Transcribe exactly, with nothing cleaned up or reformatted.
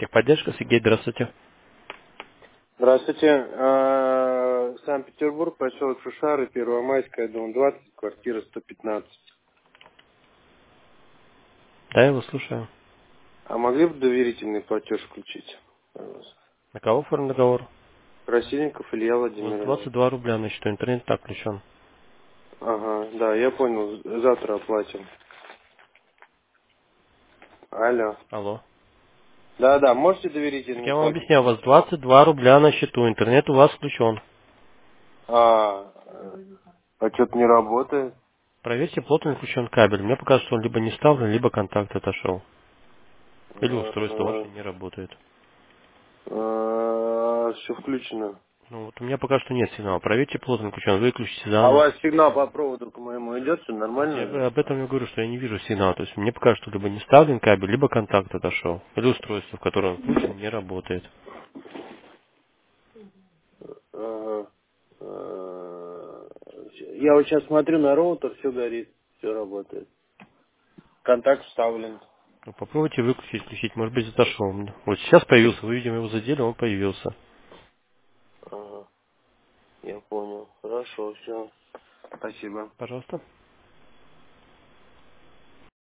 Техподдержка, Сергей, здравствуйте. Здравствуйте. А, Санкт-Петербург, поселок Шушары, Первомайская, дом двадцать, квартира сто пятнадцать. Да, я вас слушаю. А могли бы доверительный платеж включить, пожалуйста? На кого оформлен договор? Красильников Илья У вас Владимирович. двадцать два рубля на счету, интернет так включен. Ага, да, я понял. Завтра оплатим. Алло. Алло. Да-да, можете Так доверительный я вам платеж? объясняю, у вас двадцать два рубля на счету, интернет у вас включен. А, а что-то не работает. Проверьте, плотно ли включен кабель. Мне покажется, что он либо не вставлен, либо контакт отошел. Или устройство ваше не работает. Все включено. Ну вот у меня пока что нет сигнала. Проверьте, плотно ли включен, выключите А у заново. вас сигнал по проводу к моему идет, все Вот я нормально? бы об этом и говорю, что я не вижу сигнала. То есть мне покажется, что либо не вставлен кабель, либо контакт отошел. Или устройство, в котором он включен, не работает. Ага. Э, Я вот сейчас смотрю на роутер, все горит, все работает. Контакт вставлен. Ну, попробуйте выключить, включить. Может быть, отошел. Вот сейчас появился. Вы, видимо, его задели, он появился. Ага, я понял. Хорошо, все. Спасибо. Пожалуйста.